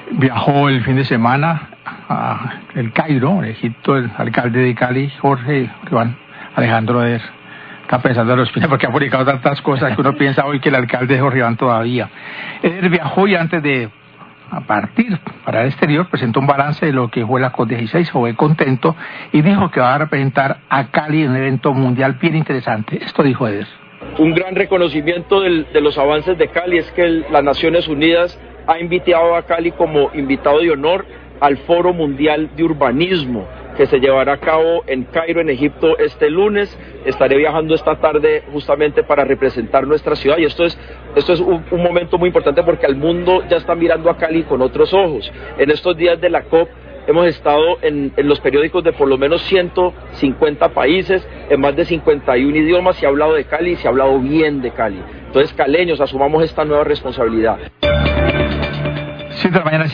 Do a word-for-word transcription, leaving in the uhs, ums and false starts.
viajó el fin de semana a El Cairo, en Egipto, el alcalde de Cali, Jorge Iván Alejandro Eder. Está pensando en los fines porque ha publicado tantas cosas que uno piensa hoy que el alcalde es Jorge Iván todavía. Eder viajó y antes de a partir para el exterior presentó un balance de lo que fue la COP dieciséis, fue contento y dijo que va a representar a Cali en un evento mundial bien interesante. Esto dijo Eder. Un gran reconocimiento del, de los avances de Cali es que el, las Naciones Unidas ha invitado a Cali como invitado de honor al Foro Mundial de Urbanismo que se llevará a cabo en Cairo, en Egipto, este lunes. Estaré viajando esta tarde justamente para representar nuestra ciudad y esto es, esto es un, un momento muy importante porque el mundo ya está mirando a Cali con otros ojos. En estos días de la COP hemos estado en, en los periódicos de por lo menos ciento cincuenta países, en más de cincuenta y un idiomas, se ha hablado de Cali y se ha hablado bien de Cali. Entonces, caleños, asumamos esta nueva responsabilidad. siete de la mañana.